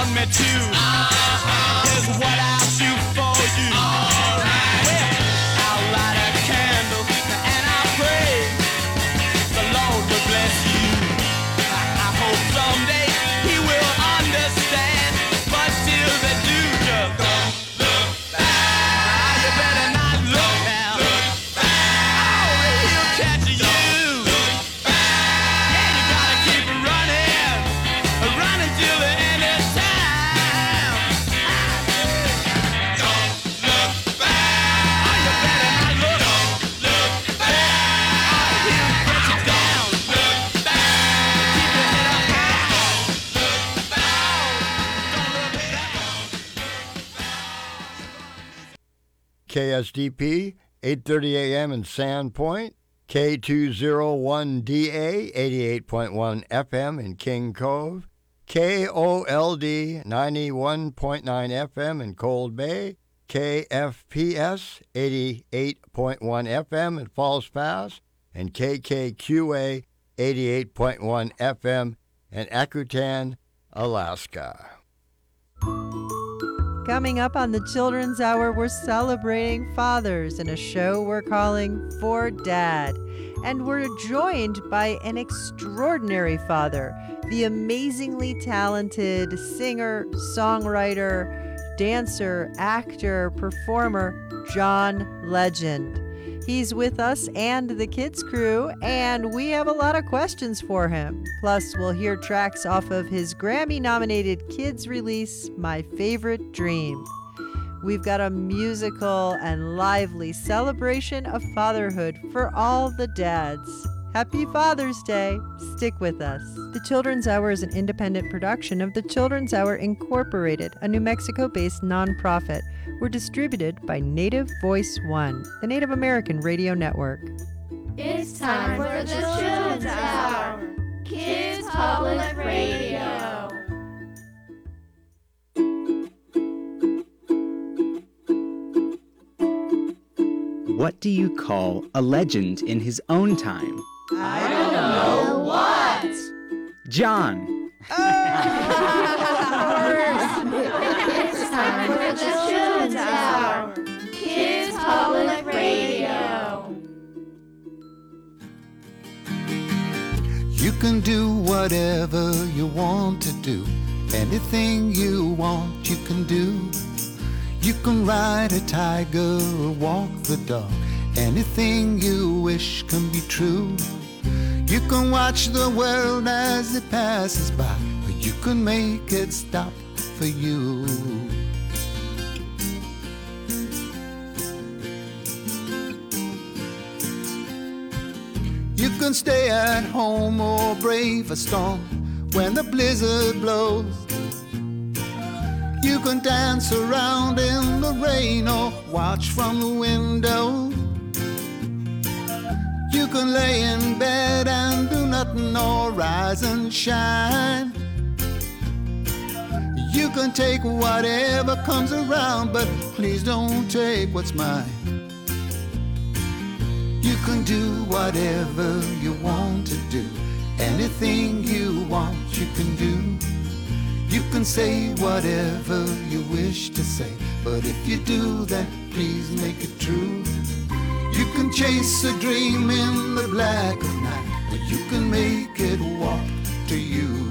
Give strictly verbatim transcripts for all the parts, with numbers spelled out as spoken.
want me to. Uh-huh. Here's what I'll do for you. All right. Well, I'll light a candle and I'll pray the Lord will bless you. I, I hope someday He will understand, but till they do, just don't look back. Ah, you better not look now. Look back. Oh, He'll catch you. K S D P, eight thirty a.m. in Sandpoint, K two oh one D A, eighty-eight point one F M in King Cove, K O L D, ninety-one point nine F M in Cold Bay, K F P S, eighty-eight point one F M in Falls Pass, and K K Q A, eighty-eight point one F M in Akutan, Alaska. Coming up on the Children's Hour, we're celebrating fathers in a show we're calling For Dad. And we're joined by an extraordinary father, the amazingly talented singer, songwriter, dancer, actor, performer, John Legend. He's with us and the kids crew, and we have a lot of questions for him. Plus, we'll hear tracks off of his Grammy-nominated kids release, My Favorite Dream. We've got a musical and lively celebration of fatherhood for all the dads. Happy Father's Day. Stick with us. The Children's Hour is an independent production of the Children's Hour Incorporated, a New Mexico-based nonprofit. We're distributed by Native Voice One, the Native American radio network. It's time for the Children's Hour, Kids Public Radio. What do you call a legend in his own time? I don't know. What? John. It's time for the Children's Hour, Kids Public Radio. You can do whatever you want to do. Anything you want, you can do. You can ride a tiger or walk the dog. Anything you wish can be true. You can watch the world as it passes by, but you can make it stop for you. You can stay at home or brave a storm when the blizzard blows. You can dance around in the rain or watch from the window. You can lay in bed and do nothing or rise and shine. You can take whatever comes around, but please don't take what's mine. You can do whatever you want to do. Anything you want, you can do. You can say whatever you wish to say, but if you do that, please make it true. You can chase a dream in the black of night, but you can make it walk to you.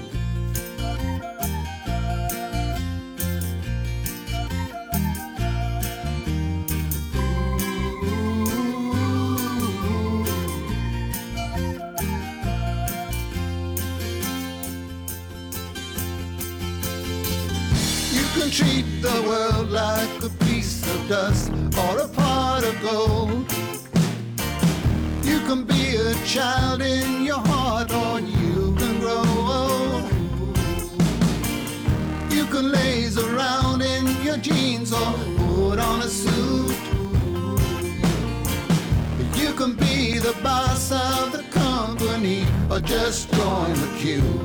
Treat the world like a piece of dust or a pot of gold. You can be a child in your heart or you can grow old. You can laze around in your jeans or put on a suit. You can be the boss of the company or just join the queue.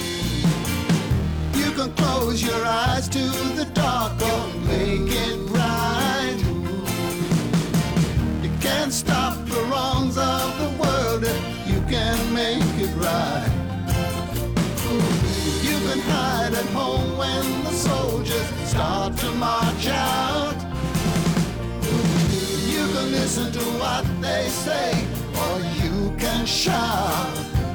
You can close your eyes to the dark or make it bright. You can't stop the wrongs of the world if you can make it right. You can hide right at home when the soldiers start to march out. You can listen to what they say, or you can shout.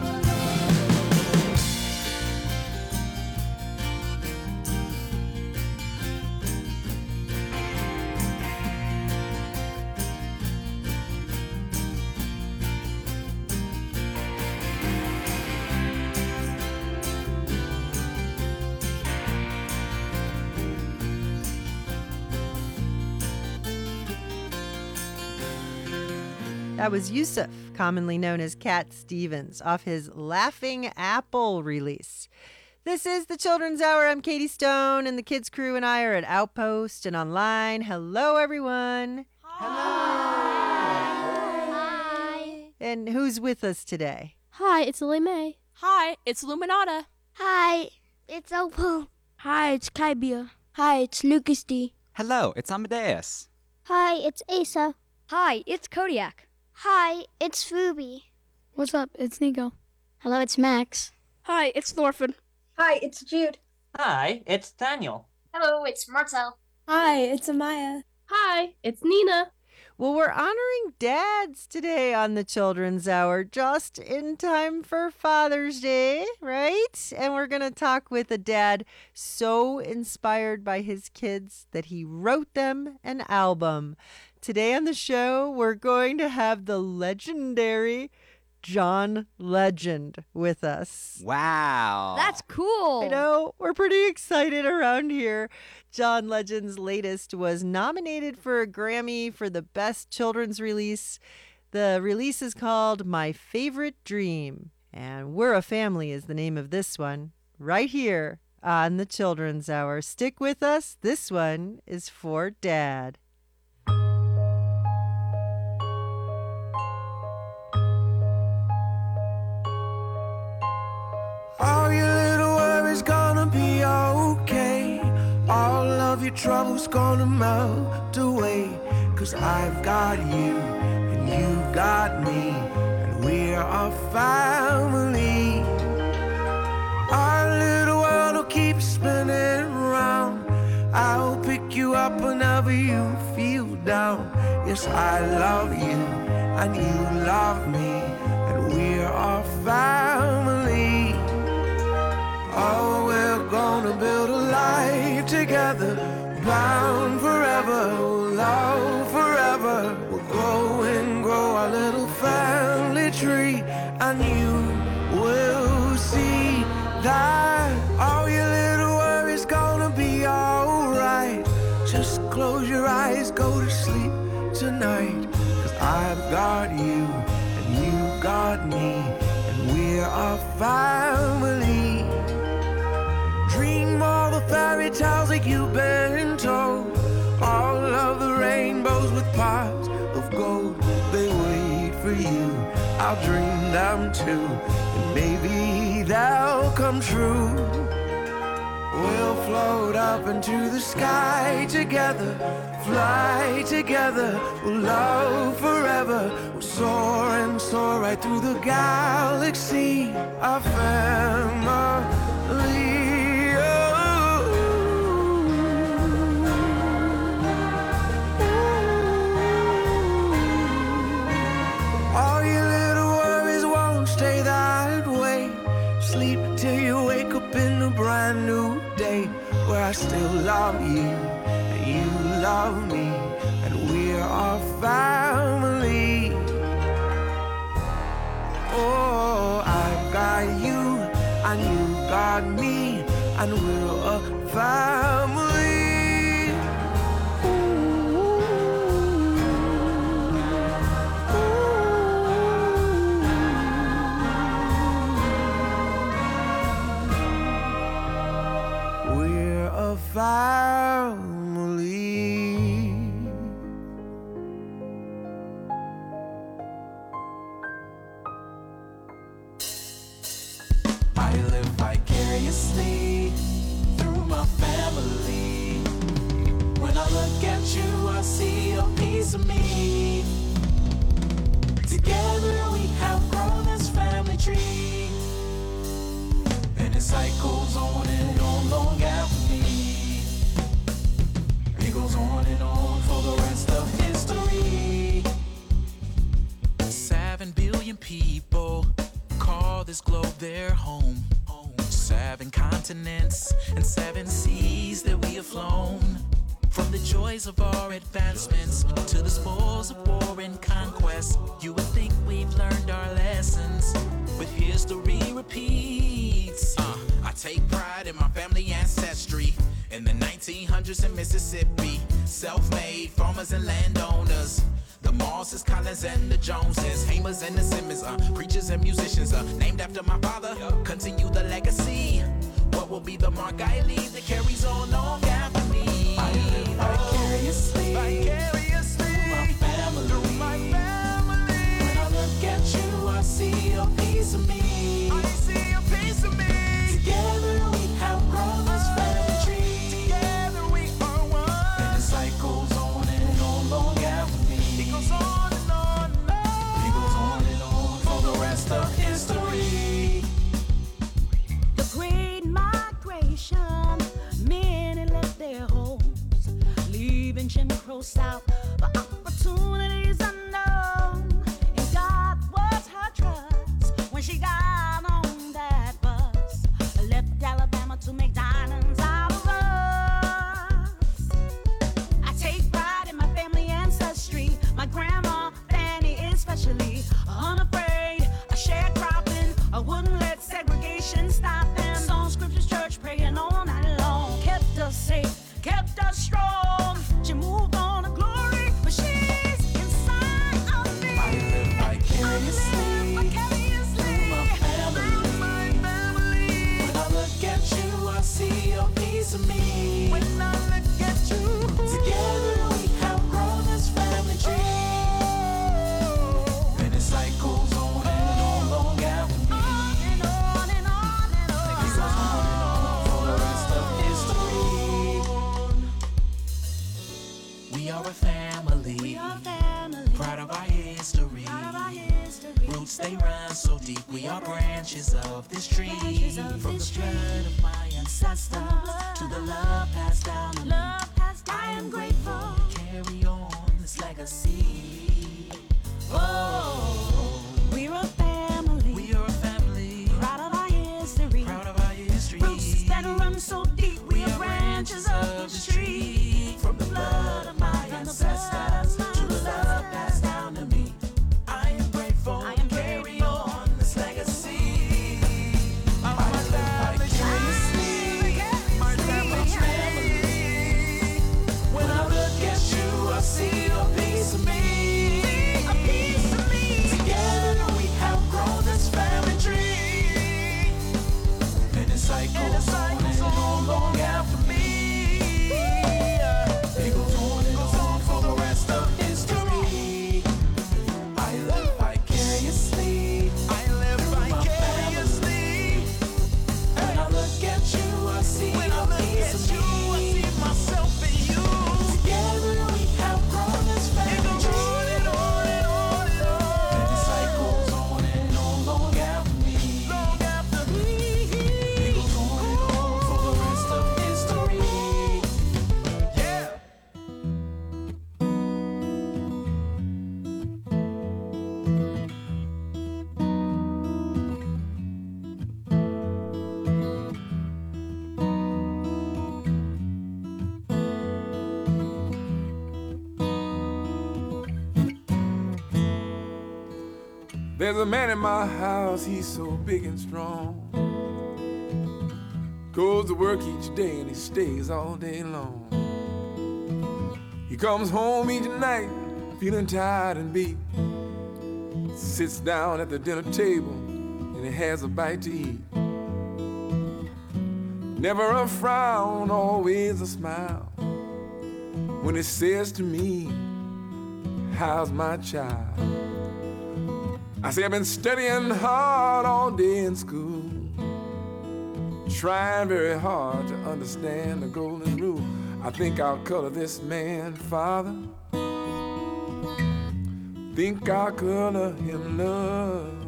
That was Yusuf, commonly known as Cat Stevens, off his Laughing Apple release. This is the Children's Hour. I'm Katie Stone, and the kids' crew and I are at Outpost and online. Hello, everyone. Hi. And who's with us today? Hi, it's Lily Mae. Hi, it's Luminata. Hi, it's Opal. Hi, it's Kybia. Hi, it's Lucas D. Hello, it's Amadeus. Hi, it's Asa. Hi, it's Kodiak. Hi, it's Ruby. What's up? It's Nico. Hello, it's Max. Hi, it's Thorfinn. Hi, it's Jude. Hi, it's Daniel. Hello, it's Marcel. Hi, it's Amaya. Hi, it's Nina. Well, we're honoring dads today on the Children's Hour, just in time for Father's Day, right? And we're going to talk with a dad so inspired by his kids that he wrote them an album. Today on the show, we're going to have the legendary John Legend with us. Wow. That's cool. I know, we're pretty excited around here. John Legend's latest was nominated for a Grammy for the Best Children's Release. The release is called My Favorite Dream, and We're a Family is the name of this one, right here on the Children's Hour. Stick with us. This one is for Dad. All your little worries gonna be okay. All of your troubles gonna melt away. Cause I've got you and you've got me, and we're a family. Our little world will keep spinning round. I'll pick you up whenever you feel down. Yes, I love you and you love me, and we're a family. Oh, we're gonna build a life together, bound forever, love forever. We'll grow and grow our little family tree, and you will see that all your little worries gonna be alright. Just close your eyes, go to sleep tonight. Cause I've got you and you've got me, and we're a family. Dream all the fairy tales that you've been told. All of the rainbows with parts of gold. They wait for you, I'll dream them too, and maybe they'll come true. We'll float up into the sky together, fly together, we'll love forever. We'll soar and soar right through the galaxy. A family. All your little worries won't stay that way. Sleep till you wake up in a brand new day, where I still love you and you love me, and we're a family. Oh, I've got you and you've got me, and we're a family. Family. I live vicariously through my family. When I look at you, I see a piece of me. Together we have grown this family tree, and it cycles on and on. and seven seas that we have flown. From the joys of our advancements to the spoils of war and conquest, you would think we've learned our lessons, but history repeats. Uh, I take pride in my family ancestry. In the nineteen hundreds in Mississippi, self-made farmers and landowners. The Mosses, Collins, and the Joneses, Hamers and the Simmons, uh, preachers and musicians, uh, named after my father, continue the legacy. What will be the mark I leave that carries on long after me? I live vicariously, vicariously through my family, through my family. When I look at you, I see a piece of me. I see a piece of me. Together we have grown this family tree. Together we are one. And the cycle's on and on long after me. It goes on and on and on. It goes on and on for the rest of history. The Great Migration, many left their homes, leaving Jim Crow South for opportunities unknown. And God was her trust when she got on that bus, left Alabama to make diamonds out of us. I take pride in my family ancestry, my grandma Fanny especially, unafraid of sharecropping. I wouldn't let segregation stop them. Song, scriptures, church, praying all night long. Kept us safe, kept us strong. She moved on to glory, but she's inside of me. I live vicariously, I live vicariously through my family. through my family. When I look at you, I see a piece of me. When I look at you, together we have grown this family tree. And it cycles on and on long after me. on and on and on and on. It goes on and on for the rest of history. We are a family, We are family, proud of our history. proud of our history. Roots they run so deep, we are branches of this tree. Branches of From this the tree. blood of my ancestors to the love passed down to me. Love passed down. I am grateful to carry on this legacy. Oh, We're a family, we are a family, proud of our history. proud of our history. Roots that run so deep, we are branches of this tree. From the blood of my ancestors to the love passed down to me. I am grateful I am to carry grateful. on this legacy. I live vicariously, my family's family. When I look at you, I see a piece of me. A piece of me. Together we have grown this family tree. And it cycles on and on long after me. It goes on and goes on for the rest of history. I live vicariously, I live vicariously. When I look at you, I see when I look at you, I see myself in you. Together we have grown this family tree. And on and on and on. And it cycles on and on long after me. Long after me. It goes on and on for the rest of history. Yeah. There's a man in my house, he's so big and strong. Goes to work each day and he stays all day long. He comes home each night feeling tired and beat. Sits down at the dinner table and he has a bite to eat. Never a frown, always a smile. When he says to me, how's my child? I say I've been studying hard all day in school, trying very hard to understand the golden rule. I think I'll color this man father. Think I'll color him love.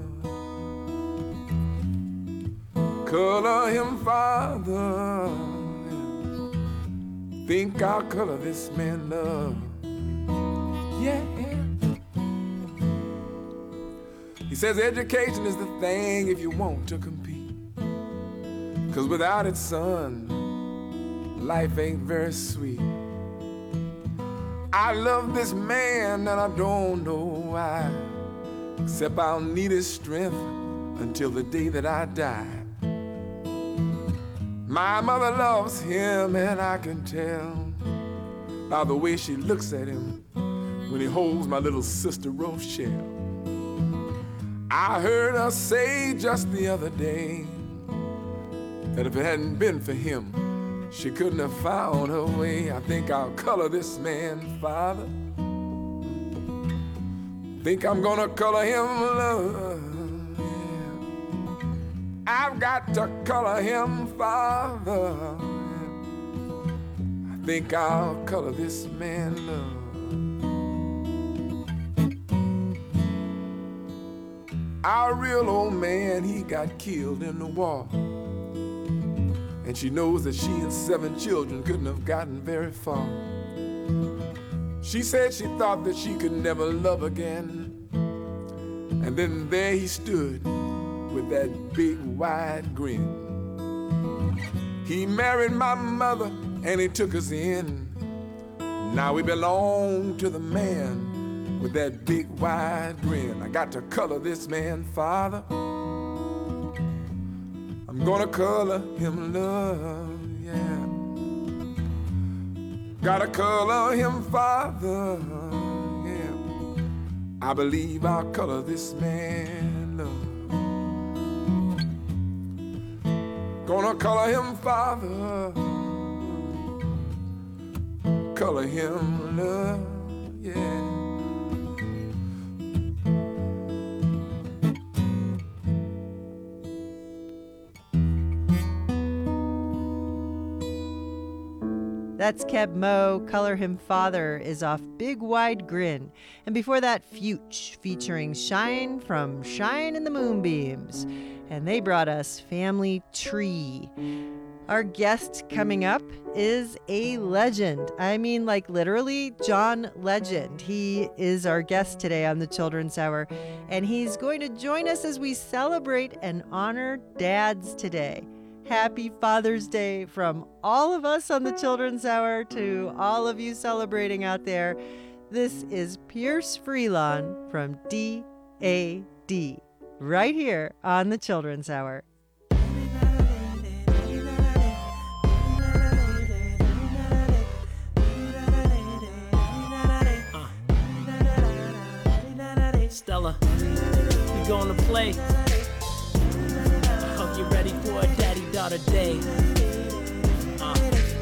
Color him father. Think I'll color this man love. Yeah. He says education is the thing if you want to compete. 'Cause without it, son, life ain't very sweet. I love this man and I don't know why, except I'll need his strength until the day that I die. My mother loves him and I can tell by the way she looks at him when he holds my little sister Rochelle. I heard her say just the other day that if it hadn't been for him, she couldn't have found her way. I think I'll color this man father. Think I'm gonna color him love. I've got to color him father. I think I'll color this man love. Our real old man, he got killed in the war. And she knows that she and seven children couldn't have gotten very far. She said she thought that she could never love again. And then there he stood with that big wide grin. He married my mother and he took us in. Now we belong to the man with that big wide grin. I got to color this man father. I'm gonna color him love, yeah. Gotta color him father, yeah. I believe I'll color this man love. Gonna color him father, color him love, yeah. That's Keb Mo, Color Him Father is off Big Wide Grin. And before that, Fuge, featuring Shine from Shine in the Moonbeams. And they brought us Family Tree. Our guest coming up is a legend. I mean, like literally, John Legend. He is our guest today on the Children's Hour. And he's going to join us as we celebrate and honor dads today. Happy Father's Day from all of us on the Children's Hour to all of you celebrating out there. This is Pierce Freelon from D A D right here on the Children's Hour. Stella, we gonna play. Hope you're ready for a daddy-daughter day. Uh.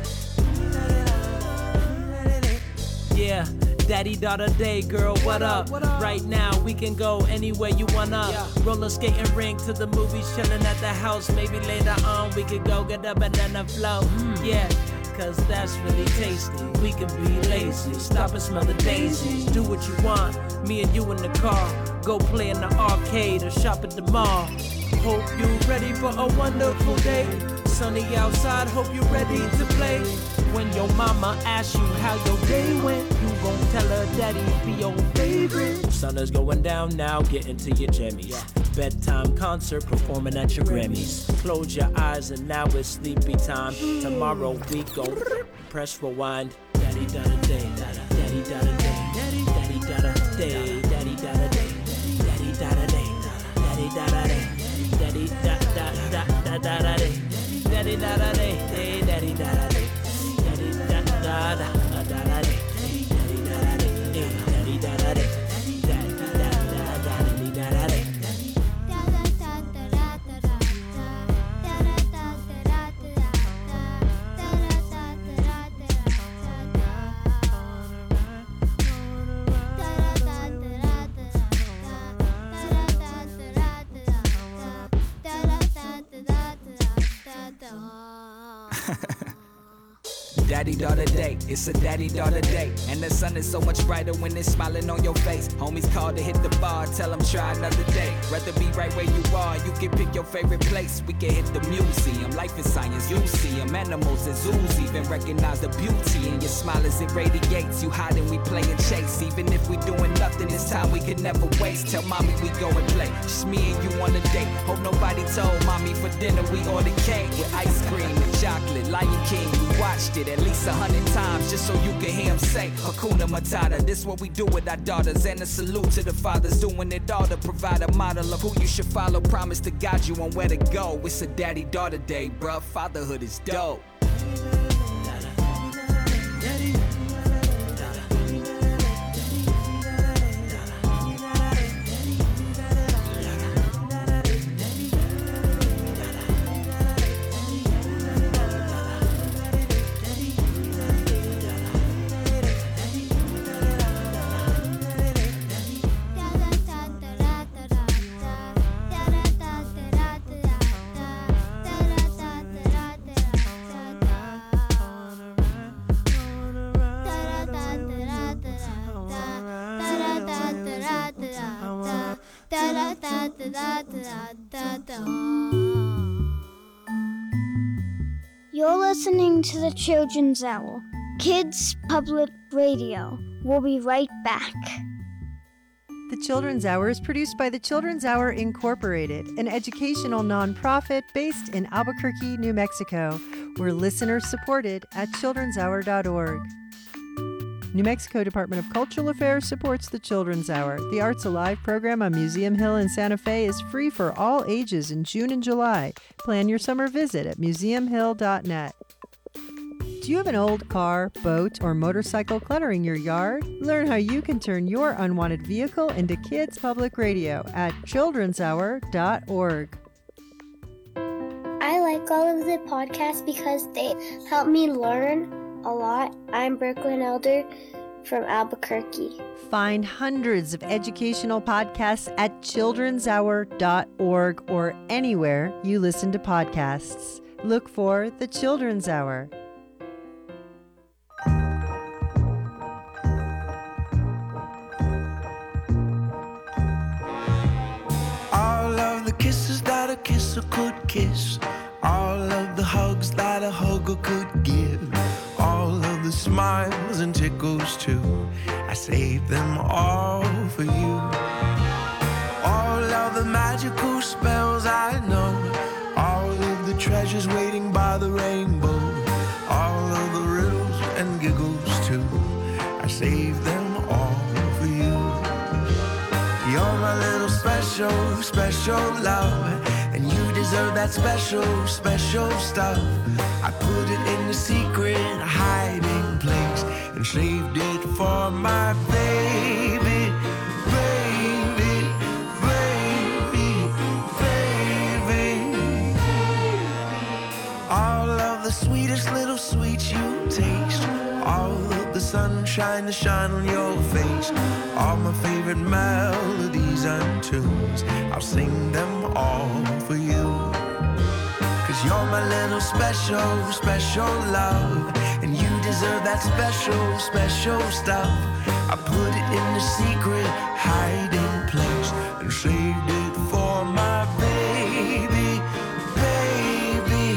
Yeah, daddy-daughter day, girl, what up? what up? Right now, we can go anywhere you wanna. Yeah. Roller skating rink to the movies, chilling at the house. Maybe later on, we could go get a banana float. Mm. Yeah. Cause that's really tasty. We can be lazy, stop and smell the daisies. Do what you want, me and you in the car. Go play in the arcade or shop at the mall. Hope you're ready for a wonderful day. Sunny outside, hope you're ready to play. When your mama asks you how your day went, you gon' tell her daddy be your favorite. Sun is going down now, get into your jammies. Yeah. Bedtime concert performing at your Grammys. Close your eyes and now it's sleepy time. Tomorrow we go press rewind. Daddy da da day, daddy da da day, daddy daddy da da day, daddy da da day, daddy da da day, daddy da da day, daddy da da da da da da day, daddy da da day, daddy da da day, daddy da da da da da day, daddy da da day, daddy da da day, daddy da da da da day. Daddy-daughter day, it's a daddy-daughter day. And the sun is so much brighter when it's smiling on your face. Homies call to hit the bar, tell them try another day. Rather be right where you are, you can pick your favorite place. We can hit the museum, life is science, you see them. Animals and zoos even recognize the beauty in your smile as it radiates. You hide and we play and chase. Even if we doing nothing, it's time we could never waste. Tell mommy we go and play, just me and you on a date. Hope nobody told mommy for dinner we ordered cake with ice cream and chocolate. Lion King, you watch watched it at least a hundred times just so you can hear him say Hakuna Matata. This what we do with our daughters, and a salute to the fathers doing it all to provide a model of who you should follow. Promise to guide you on where to go. It's a daddy-daughter day, bruh. Fatherhood is dope. You're listening to the Children's Hour, Kids Public Radio. We'll be right back. The Children's Hour is produced by the Children's Hour Incorporated, an educational nonprofit based in Albuquerque, New Mexico. We're listener supported at children's hour dot org. New Mexico Department of Cultural Affairs supports the Children's Hour. The Arts Alive program on Museum Hill in Santa Fe is free for all ages in June and July. Plan your summer visit at museum hill dot net. Do you have an old car, boat, or motorcycle cluttering your yard? Learn how you can turn your unwanted vehicle into Kids Public Radio at children's hour dot org. I like all of the podcasts because they help me learn a lot. I'm Brooklyn Elder from Albuquerque. Find hundreds of educational podcasts at children's hour dot org or anywhere you listen to podcasts. Look for The Children's Hour. All of the kisses that a kisser could kiss, all of the hugs that a hugger could give, all of the smiles and tickles too, I saved them all for you. All of the magical spells I know, all of the treasures waiting by the rainbow, all of the riddles and giggles too, I saved them all for you. You're my little special, special love, and you deserve that special, special stuff. I put it in a secret hiding place and saved it for my baby, baby, baby, baby. All of the sweetest little sweets you taste, all of the sunshine that shine on your face, all my favorite melodies and tunes, I'll sing them all for you. Cause you're my little special, special love, and you deserve that special, special stuff. I put it in a secret hiding place and saved it for my baby, baby,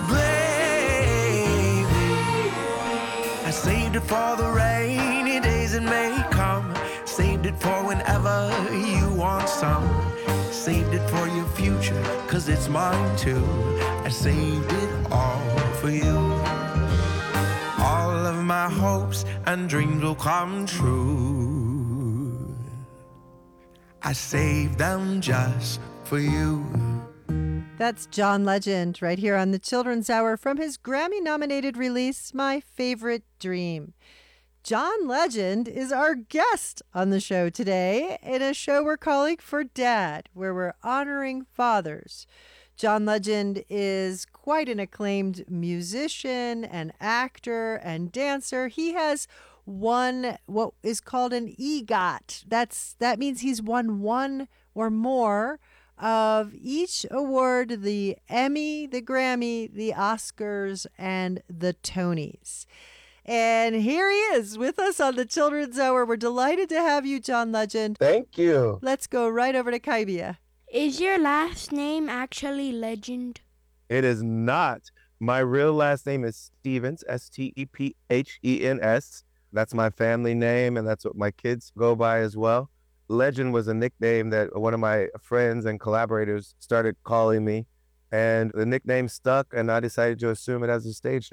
baby. I saved it for the rainy days that may come, saved it for whenever you want some, saved it for your future, cause it's mine too. I saved it all for you. All of my hopes and dreams will come true. I saved them just for you. That's John Legend right here on the Children's Hour from his Grammy-nominated release, My Favorite Dream. John Legend is our guest on the show today in a show we're calling For Dad, where we're honoring fathers. John Legend is quite an acclaimed musician and actor and dancer. He has won what is called an EGOT. That's that means he's won one or more of each award, the Emmy, the Grammy, the Oscars, and the Tonys. And here he is with us on the Children's Hour. We're delighted to have you, John Legend. Thank you. Let's go right over to Kaibia. Is your last name actually Legend? It is not. My real last name is Stephens, S T E P H E N S. That's my family name, and that's what my kids go by as well. Legend was a nickname that one of my friends and collaborators started calling me, and the nickname stuck, and I decided to assume it as a stage name.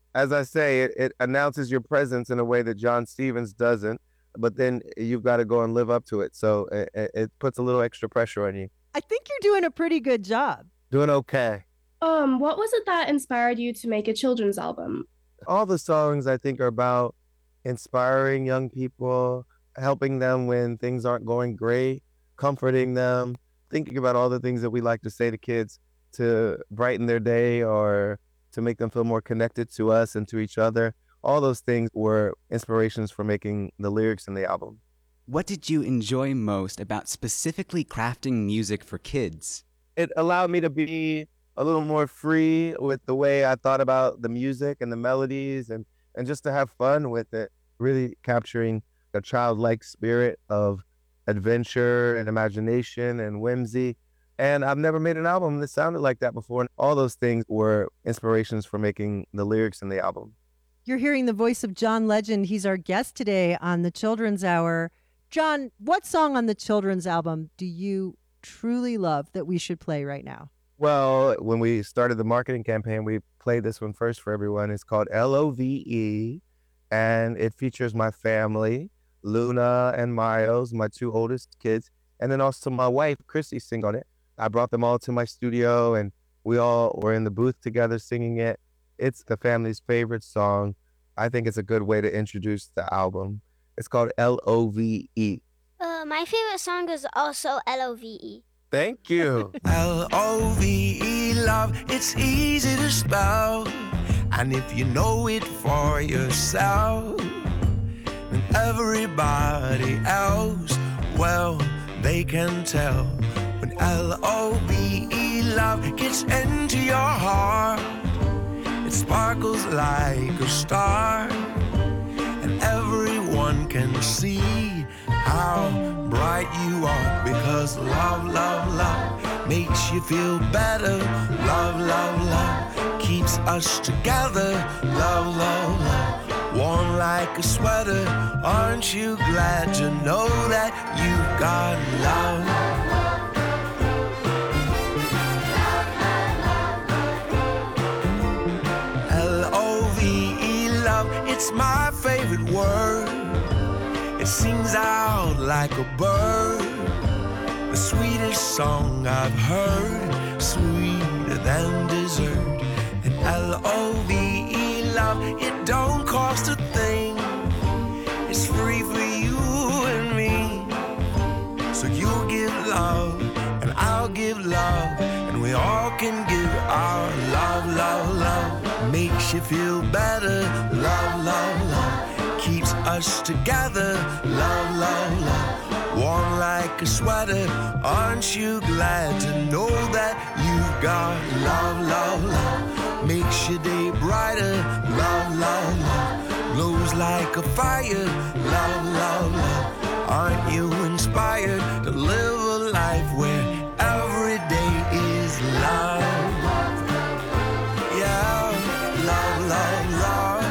as I say, it, it announces your presence in a way that John Stevens doesn't, but then you've got to go and live up to it. So it, it puts a little extra pressure on you. I think you're doing a pretty good job. Doing okay. Um, what was it that inspired you to make a children's album? All the songs I think are about inspiring young people, helping them when things aren't going great, comforting them, thinking about all the things that we like to say to kids to brighten their day or to make them feel more connected to us and to each other. All those things were inspirations for making the lyrics in the album. What did you enjoy most about specifically crafting music for kids? It allowed me to be a little more free with the way I thought about the music and the melodies and, and just to have fun with it, really capturing a childlike spirit of adventure and imagination and whimsy. And I've never made an album that sounded like that before. And all those things were inspirations for making the lyrics in the album. You're hearing the voice of John Legend. He's our guest today on the Children's Hour. John, what song on the Children's album do you truly love that we should play right now? Well, when we started the marketing campaign, we played this one first for everyone. It's called L O V E, and it features my family, Luna and Miles, my two oldest kids, and then also my wife, Chrissy, sing on it. I brought them all to my studio, and we all were in the booth together singing it. It's the family's favorite song. I think it's a good way to introduce the album. It's called L O V E. Uh, my favorite song is also L O V E. Thank you. L O V E, love, it's easy to spell. And if you know it for yourself, then everybody else, well, they can tell. When L O V E, love, gets into your heart, it sparkles like a star. And everyone can see how bright you are, because love, love, love makes you feel better. Love, love, love keeps us together. Love, love, love, warm like a sweater. Aren't you glad to know that you've got love? L O V E, love, it's my favorite word. It sings out like a bird, the sweetest song I've heard, sweeter than dessert. And L O V E, love, it don't cost a thing. It's free for you and me. So you give love, and I'll give love, and we all can give our love, love, love. Makes you feel better. Love, love, love keeps us together. Love, love, love, warm like a sweater. Aren't you glad to know that you've got love, love, love? Makes your day brighter. Love, love, love glows like a fire. Love, love, love, aren't you inspired to live a life where every day is love? Yeah, love, love, love.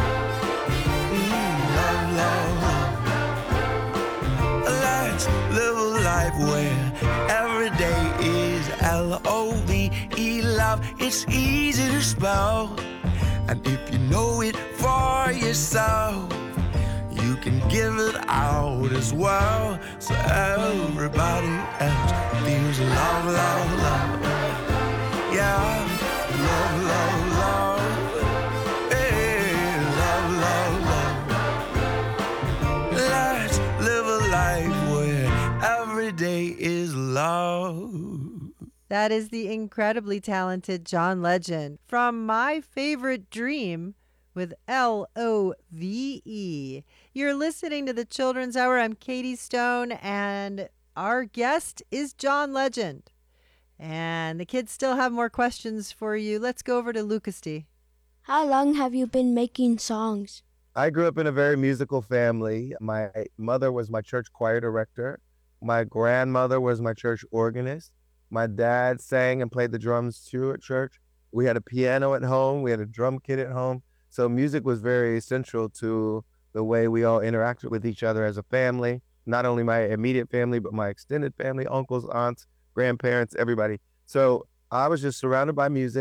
Live a life where every day is L O V E, love, it's easy to spell. And if you know it for yourself, you can give it out as well. So everybody else feels love, love, love. Yeah, love, love, love. Hey, love, love, love. Let's live a life where every day is love. That is the incredibly talented John Legend from My Favorite Dream with L O V E. You're listening to the Children's Hour. I'm Katie Stone, and our guest is John Legend. And the kids still have more questions for you. Let's go over to Lucas D. How long have you been making songs? I grew up in a very musical family. My mother was my church choir director. My grandmother was my church organist. My dad sang and played the drums too at church. We had a piano at home. We had a drum kit at home. So music was very essential to the way we all interacted with each other as a family. Not only my immediate family, but my extended family, uncles, aunts, grandparents, everybody. So I was just surrounded by music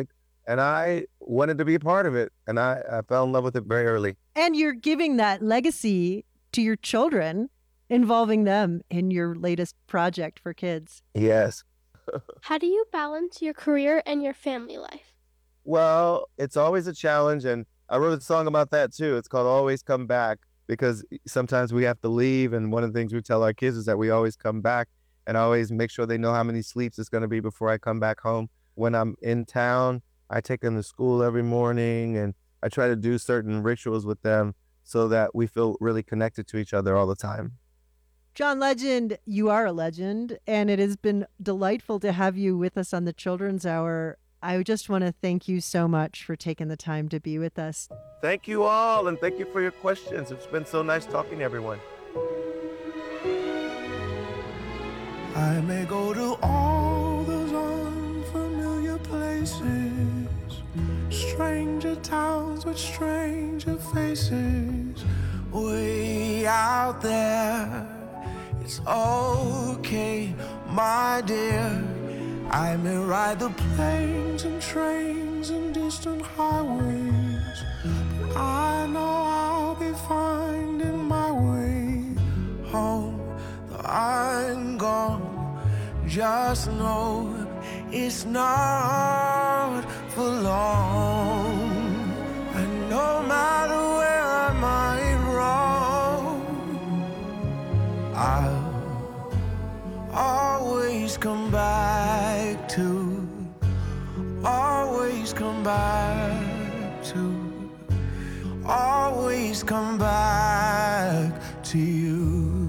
and I wanted to be a part of it, and I, I fell in love with it very early. And you're giving that legacy to your children, involving them in your latest project for kids. Yes. How do you balance your career and your family life? Well, it's always a challenge, and I wrote a song about that too. It's called Always Come Back, because sometimes we have to leave, and one of the things we tell our kids is that we always come back, and I always make sure they know how many sleeps it's going to be before I come back home. When I'm in town, I take them to school every morning, and I try to do certain rituals with them so that we feel really connected to each other all the time. John Legend, you are a legend, and it has been delightful to have you with us on the Children's Hour. I just want to thank you so much for taking the time to be with us. Thank you all, and thank you for your questions. It's been so nice talking to everyone. I may go to all those unfamiliar places, stranger towns with stranger faces, way out there. It's okay, my dear. I may ride the planes and trains and distant highways, but I know I'll be finding my way home. Though I'm gone, just know it's not for long. And no matter where I might roam, I'll always come back to, always come back to, always come back to you.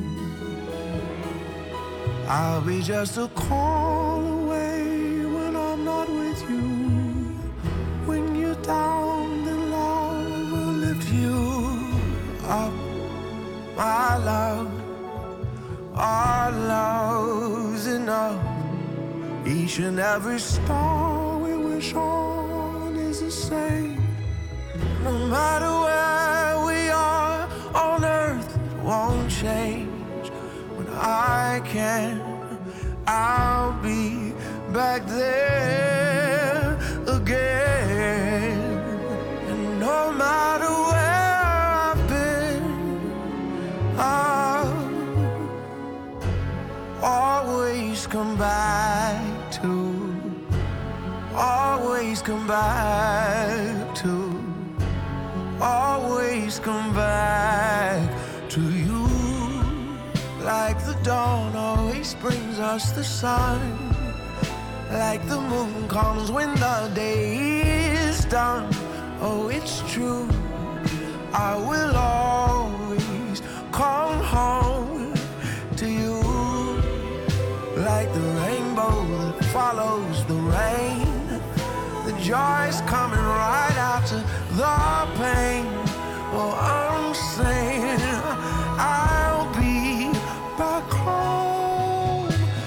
I'll be just a call away when I'm not with you. When you're down, then love will lift you up, my love. Our love's enough. Each and every star we wish on is the same. No matter where we are on earth, it won't change. When I can, I'll be back there again. And no matter where I've been, I'll always come back to, always come back to, always come back to you. Like the dawn always brings us the sun, like the moon comes when the day is done. Oh, it's true, I will always come home to you. Like the rainbow that follows the rain, the joy's coming right after the pain. Well, I'm saying I'll be back home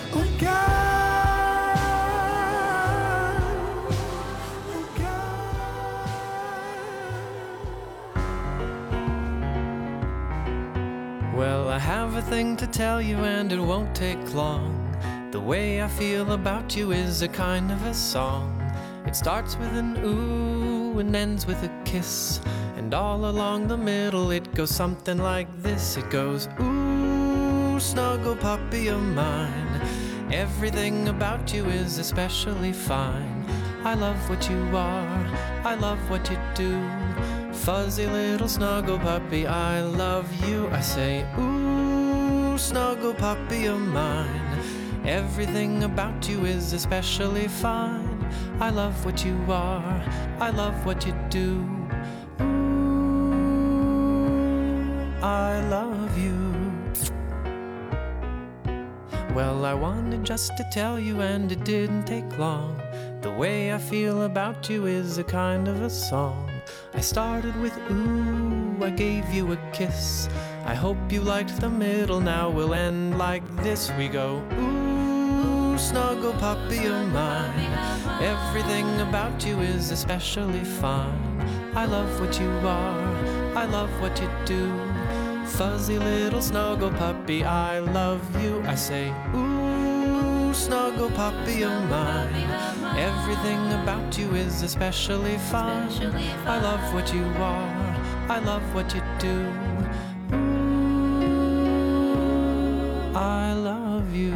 again. Well, I have a thing to tell you and it won't take long. The way I feel about you is a kind of a song. It starts with an ooh and ends with a kiss, and all along the middle it goes something like this. It goes, ooh, snuggle puppy of mine, everything about you is especially fine. I love what you are, I love what you do, fuzzy little snuggle puppy, I love you. I say, ooh, snuggle puppy of mine, everything about you is especially fine. I love what you are, I love what you do. Ooh, I love you. Well, I wanted just to tell you and it didn't take long. The way I feel about you is a kind of a song. I started with ooh, I gave you a kiss. I hope you liked the middle, now we'll end like this. We go, ooh, snuggle puppy of mine, everything about you is especially fine. I love what you are, I love what you do, fuzzy little snuggle puppy, I love you. I say, ooh, snuggle puppy of mine. Everything about you is especially fine. I love what you are, I love what you do. Ooh, I love you.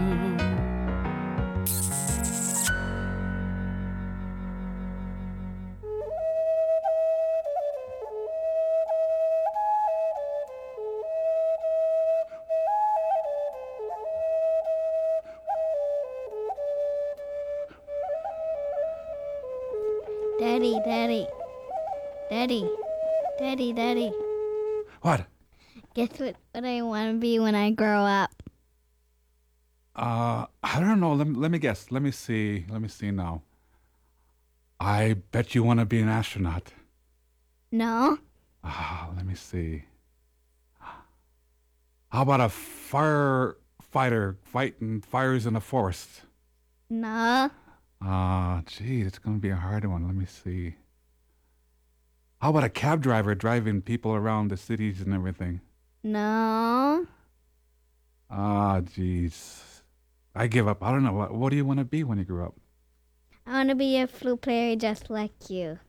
Daddy, Daddy. Daddy. Daddy, Daddy. What? Guess what, what I want to be when I grow up? Uh, I don't know. Let me, let me guess. Let me see. Let me see now. I bet you want to be an astronaut. No. Ah, let me see. How about a firefighter fighting fires in the forest? No. Ah, gee, it's going to be a hard one. Let me see. How about a cab driver driving people around the cities and everything? No. Ah, geez. I give up. I don't know. What, what do you want to be when you grow up? I want to be a flute player just like you.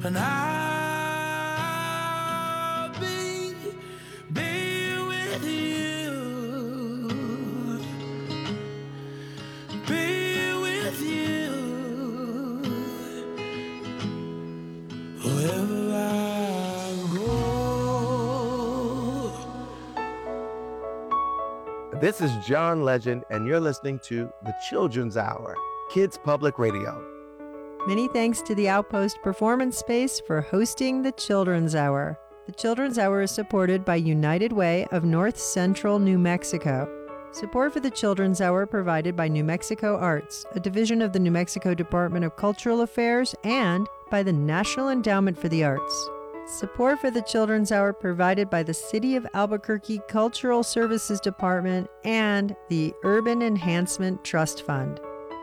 and I'll be, be with you, be with you, wherever I go. This is John Legend, and you're listening to The Children's Hour, Kids Public Radio. Many thanks to the Outpost Performance Space for hosting the Children's Hour. The Children's Hour is supported by United Way of North Central New Mexico. Support for the Children's Hour provided by New Mexico Arts, a division of the New Mexico Department of Cultural Affairs, and by the National Endowment for the Arts. Support for the Children's Hour provided by the City of Albuquerque Cultural Services Department and the Urban Enhancement Trust Fund.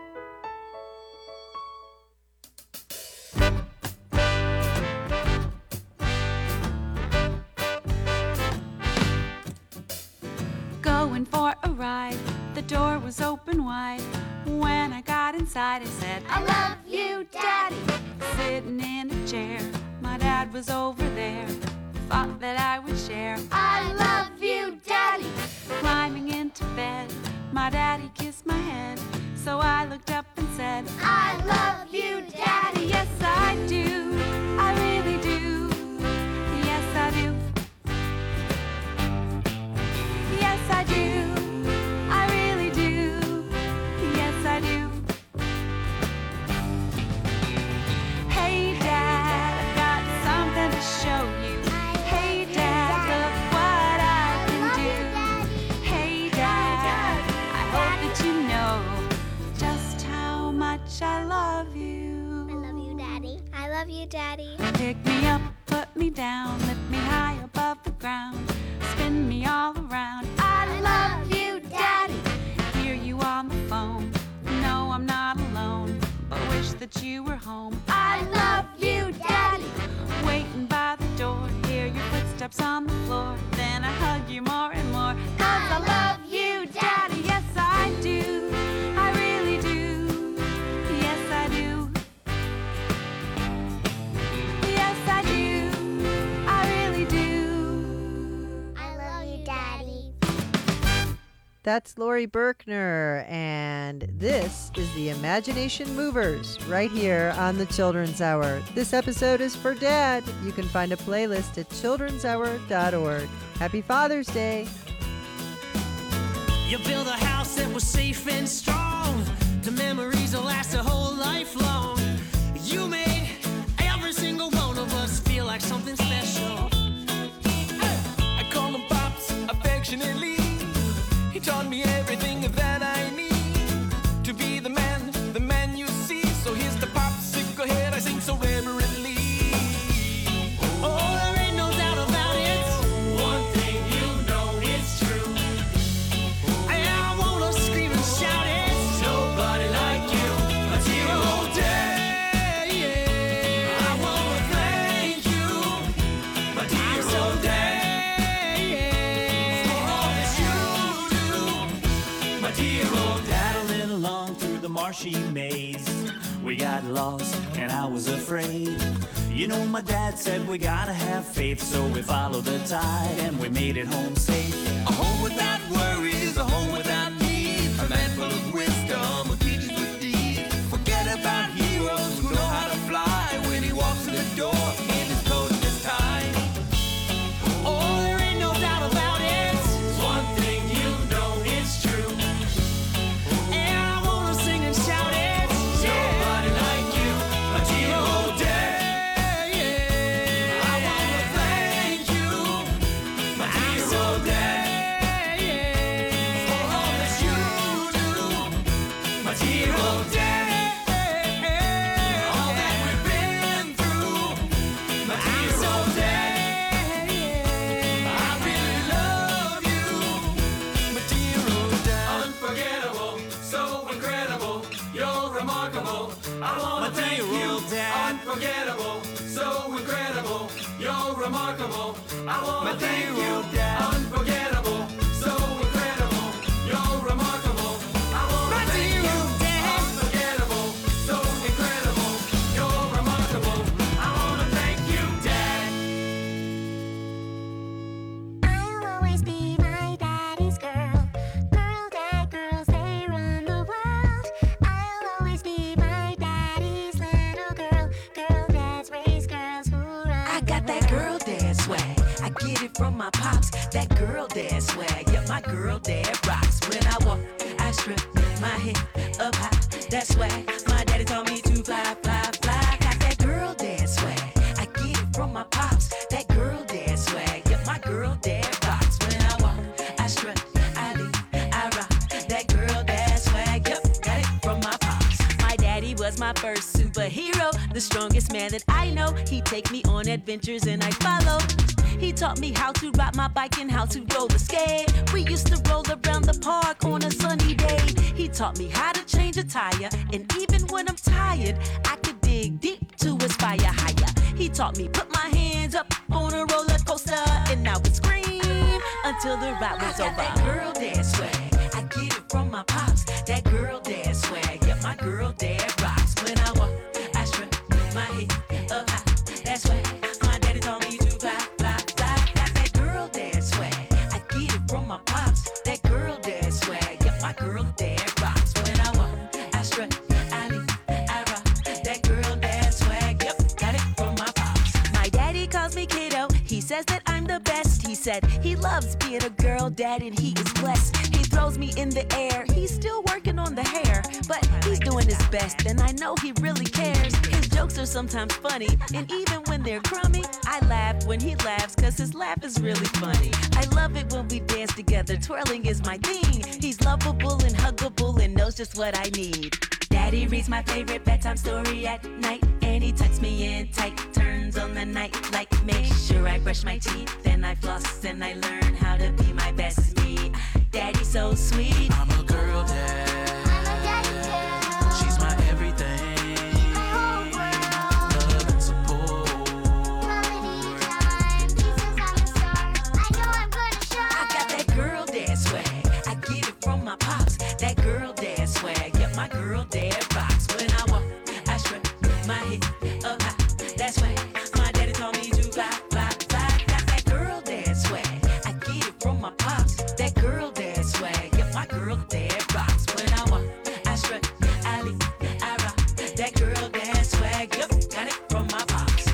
Going for a ride, the door was open wide. When I got inside, I said, I love you, Daddy. Sitting in a chair, my dad was over there. Thought that I would share, I love you, Daddy. Climbing into bed, my daddy kissed my head. So I looked up and said, I love you, Daddy. Yes, I do, I really do. Yes, I do. Yes, I do. I really do. Yes, I do. Hey, Dad, I've got something to show you. Hey, Dad, look what I can do. Hey, Dad, I hope that you know just how much I love you. I love you, Daddy. I love you, Daddy. Pick me up, put me down, lift me high above the ground, spin me all around. I love you, Daddy. Hear you on the phone. No, I'm not alone, but wish that you were home. I love you, Daddy. Waiting by the door, hear your footsteps on the floor. Then I hug you more and more. 'Cause I love you, Daddy. Yes, I do. I really do. Yes, I do. Yes, I do. I really do. I love you, Daddy. That's Lori Berkner, and this is the Imagination Movers right here on the Children's Hour. This episode is for Dad. You can find a playlist at children's hour dot org. Happy Father's Day. You build a house that was safe and strong. The memories will last a whole life long. You made every single one of us feel like something special. I call him Pops affectionately. He taught me everything that I need to be the man, the man you see. So here's the popsicle head I sing so reverently. Oh, there ain't no doubt about it. One thing you know is true. And I wanna scream and shout it. Nobody like you, a hero day. I wanna thank you, my dear old day, for all that you do, my dear old dad. A little along through the marshy maze, we got lost and I was afraid. You know, my dad said we gotta have faith, so we followed the tide and we made it home safe. A home without worries, a home without need. A man full of wisdom who teaches with deed. Forget about heroes who know how to fly. When he walks in the door in his coat and his tie. Oh, there ain't no doubt about it. One thing you know is true. And I wanna sing and shout it. Nobody like you, a dear old dad. I wanna thank you, my dear old dad, for all that you do, my dear old dad. All that we've been through, my dear old dad. I really love you, My dear old dad. Unforgettable, so incredible, you're remarkable. I wanna My dear thank you. old dad. Unforgettable, so incredible, you're remarkable. I wanna My thank dear you. old dad. Unforgettable, so incredible, you're remarkable. I wanna My thank dear you. old dad. Unforgettable, so incredible, you're remarkable. I wanna thank girl dad swag. I get it from my pops. That girl dad swag. Yeah, my girl dad rocks. When I walk, I strip my head up high. That swag. My daddy taught me to fly, fly, fly. Got that girl dad swag. I get it from my pops. That girl dad swag. Yeah, my girl dad rocks. When I walk, I strut, I lean, I rock. That girl dad swag. Yep, got it from my pops. My daddy was my first superhero, the strongest man that I know. He'd take me on adventures and I'd follow. He taught me how to ride my bike and how to roller skate. We used to roll around the park on a sunny day. He taught me how to change a tire, and even when I'm tired, I could dig deep to aspire higher. He taught me put my hands up on a roller coaster, and I would scream until the ride was over. I got that girl dad swag. I get it from my pops. That girl dad swag. Yeah, my girl dad rocks. When I walk, I strut my head up high. That's why my daddy told me to fly, fly, fly. Got that girl dad swag. I get it from my pops. That girl dad swag. Yeah, my girl dad rocks. When I walk, I strut, I lean, I rock. That girl dad swag. Yep, got it from my pops. My daddy calls me kiddo. He says that I'm the best. He said he loves being a girl dad and he is blessed. He throws me in the air. He's still working on the hair, but he's doing his best, and I know he really cares. His jokes are sometimes funny, and even when they're crummy, I laugh when he laughs, cause his laugh is really funny. I love it when we dance together. Twirling is my thing. He's lovable and huggable and knows just what I need. Daddy reads my favorite bedtime story at night, and he tucks me in tight, turns on the night light, makes sure I brush my teeth, then I floss and I learn how to be my best me. Daddy's so sweet. I'm a girl dad. I'm a daddy girl. She's my everything. My whole world. Love and support. Loving each time. Pieces I'm a star. I know I'm gonna shine. I got that girl dad swag. I get it from my pops. That girl dad swag. Yeah, my girl dad rocks. When I walk, I strut my head up high. That's why my daddy told me to fly, fly, fly. Got that girl dad swag. I get it from my pops. That girl dad swag. Yeah, my girl dad rocks. When I walk, I strut, I lean, I rock. That girl dad swag. Yep, got it from my pops.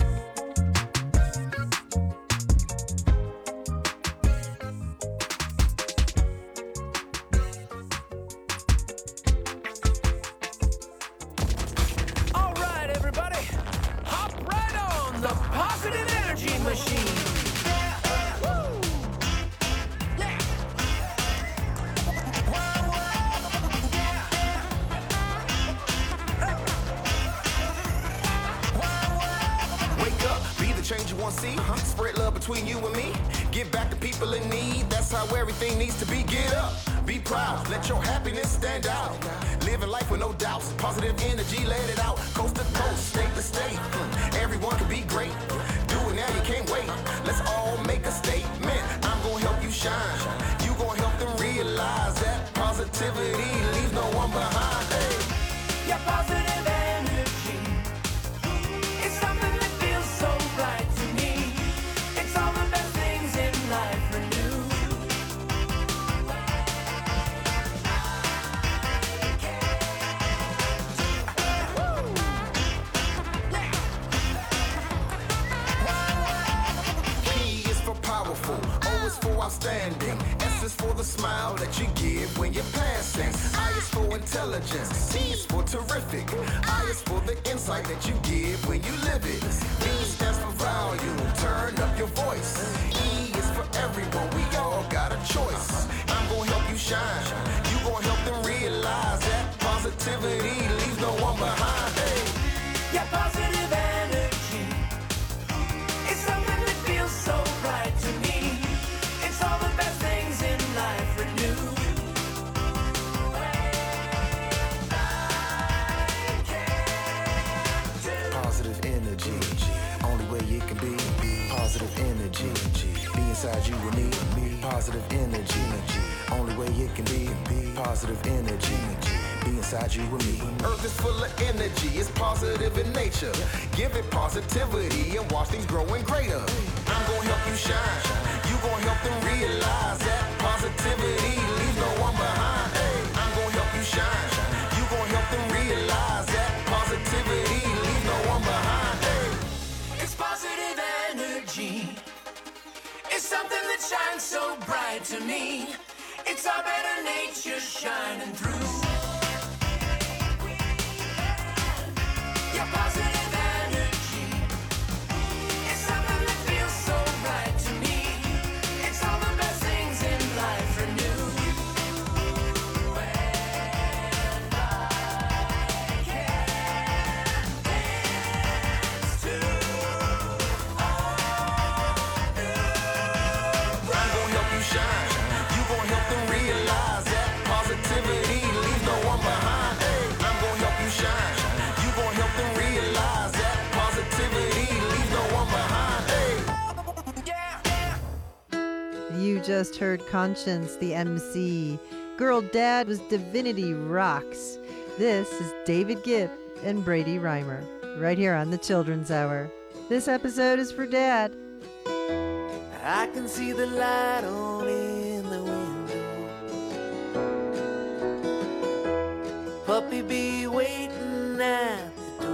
All right, everybody, hop right on the positive energy machine. Woo! Wake up, be the change you want to see. Uh-huh. Spread love between you and me. Give back to people in need. That's how everything needs to be. Get up, be proud. Let your happiness stand out. Living life with no doubts. Positive energy, let it out. Coast to coast, state to state. Hmm. Everyone can be great. Do it now, you can't wait. Let's all make a statement. I'm gonna help you shine. You gonna help them realize that positivity leaves no one behind. Hey. Your positive energy. It's something that feels so right to me. It's all the best things in life renew. P is for powerful, O is for outstanding, S is for the smile that you give when you're passing, I is for intelligence, T is for terrific, I is for the insight that you give when you live it, V stands for volume, turn up your voice, E is for everyone, we all got a choice. I'm gonna help you shine, you gonna help them realize that positivity leaves no one behind. Hey. Your positive energy. It's something that feels so right to me. It's all the best things in life renew. Positive energy, only way it can be. Positive energy, be inside you and me. Positive energy, only way it can be. Positive energy, be inside you and me. Earth is full of energy, it's positive in nature. Give it positivity and watch things growing greater. I'm gonna help you shine, you gonna help them realize that positivity leaves no one behind. Hey, I'm gonna help you shine, you gonna help them realize that positivity leaves no one behind. Hey. It's positive energy. It's our better nature shining through. Your positive energy. It's something that feels so right to me. It's all the best things in life renew. And I can dance to I'm gonna help you shine. You gonna help them realize that positivity leaves no one behind. Hey, I'm gonna help you shine. You gonna help them realize that positivity leaves no one behind. Hey, You just heard Conscience, the M C. Girl Dad was Divinity Rocks. This is David Gibb and Brady Reimer, right here on the Children's Hour. This episode is for Dad. I can see the light on in the window. Puppy be waiting at the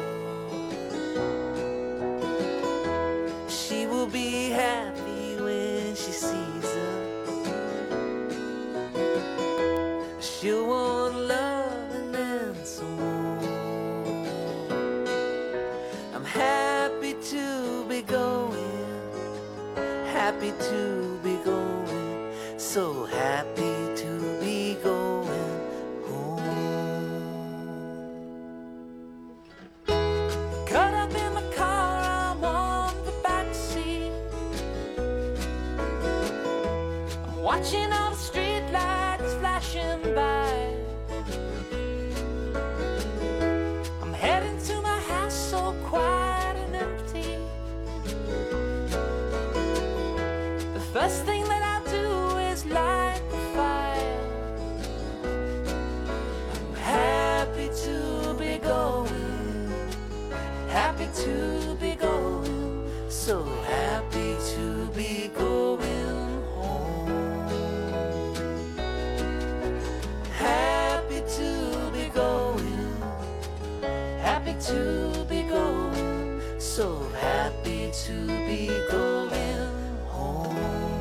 door. She will be happy when she sees us. She'll want love and then some more. I'm happy to be going, happy to be going, so happy to be going home. Cut up in my car, I'm on the back seat. I'm watching all the street lights flashing by. I'm heading to my house so quiet and empty. The first thing that I do is light the fire. I'm happy to be going, happy to be going, so happy to be going home. Happy to be going, happy to be going, so happy to be going home.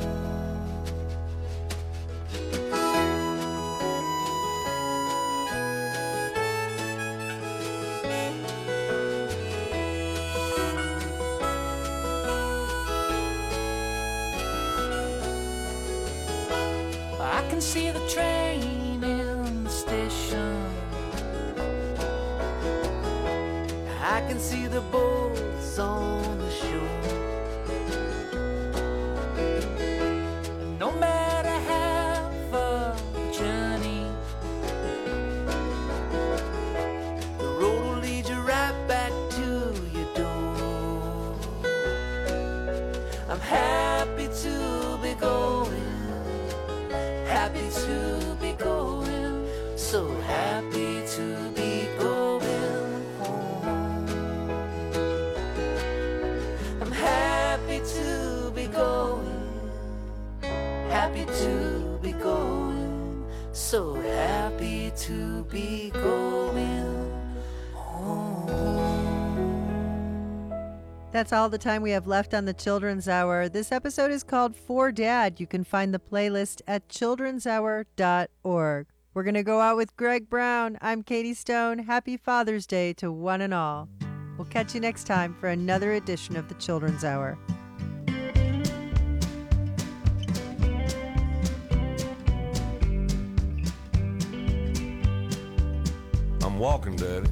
I can see the train in the station. I can see the boats on the shore. And no matter half of the journey, the road will lead you right back to your door. I'm happy to be going, happy to be going, so happy to be going home. I'm happy to be going, happy to be going, so happy to be going home. That's all the time we have left on the Children's Hour. This episode is called For Dad. You can find the playlist at children's hour dot org. We're going to go out with Greg Brown. I'm Katie Stone. Happy Father's Day to one and all. We'll catch you next time for another edition of the Children's Hour. I'm walking, Daddy,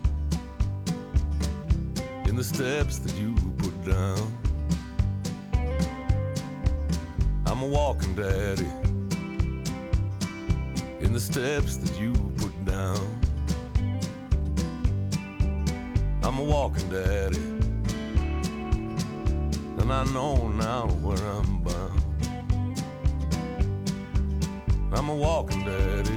in the steps that you put down. I'm a walking, Daddy, in the steps that you put down. I'm a walking, Daddy, and I know now where I'm bound. I'm a walking, Daddy,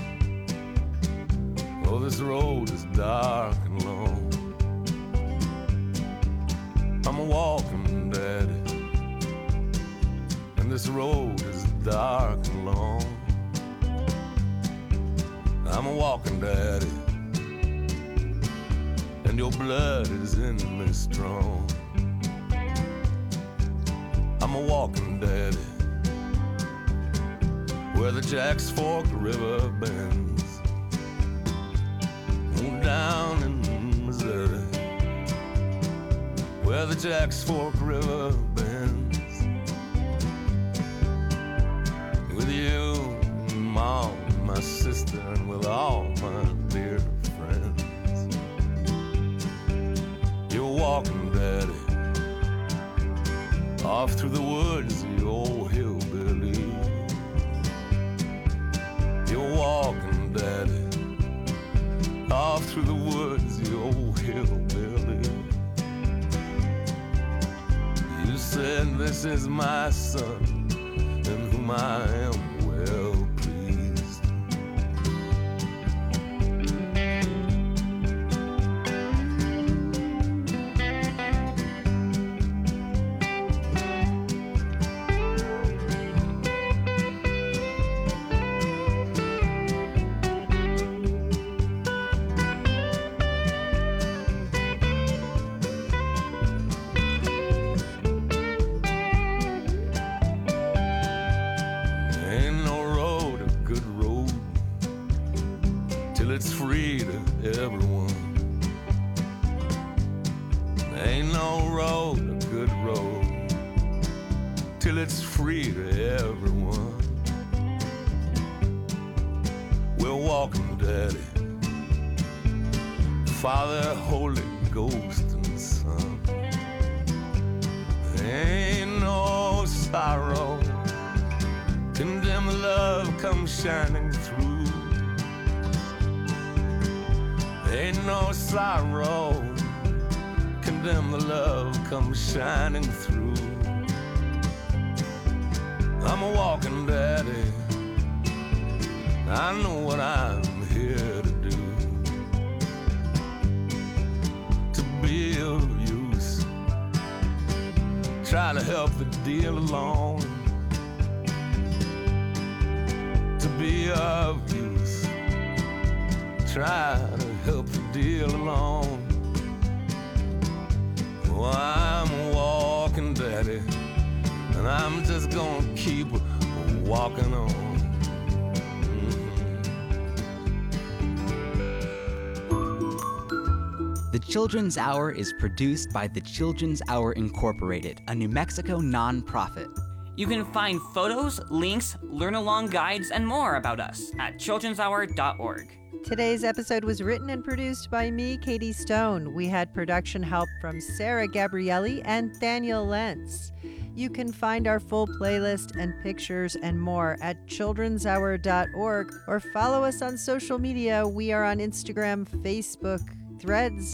oh, this road is dark and long. I'm a walking, Daddy, and this road is dark and long. I'm a walking, Daddy, and your blood is in me strong. I'm a walking, Daddy, where the Jack's Fork River bends. Oh, down in Missouri, where the Jack's Fork River bends. With you, Mom, my sister, and with all my dear friends. You're walking, Daddy, off through the woods, you old hillbilly. You're walking, Daddy, off through the woods, you old hillbilly. You said, this is my son, in whom I am well pleased. Ain't no road a good road till it's free to everyone. Ain't no road a good road till it's free to everyone. We're walking, Daddy, Father, Holy Ghost, and Son. Ain't no sorrow, condemn love comes shining through. Ain't no sorrow, condemn the love comes shining through. I'm a walking, Daddy, I know what I'm here to do. To be of use, try to help the deal along. To be of use, try to help the deal along. Well, I'm walking, Daddy, and I'm just gonna keep walking on. The Children's Hour is produced by the Children's Hour Incorporated, a New Mexico nonprofit. You can find photos, links, learn-along guides, and more about us at children's hour dot org. Today's episode was written and produced by me, Katie Stone. We had production help from Sarah Gabrielli and Daniel Lentz. You can find our full playlist and pictures and more at children's hour dot org or follow us on social media. We are on Instagram, Facebook, Threads,